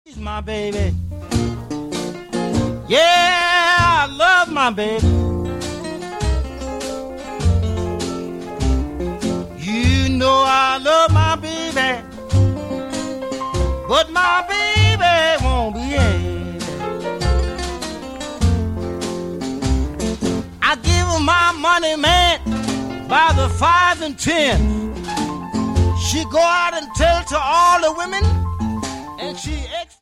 She's my baby. Yeah, I love my baby. You know I love my baby, but my baby won't behave. I give her my money, man, by the 5 and 10. She go out and tell to all the women, and she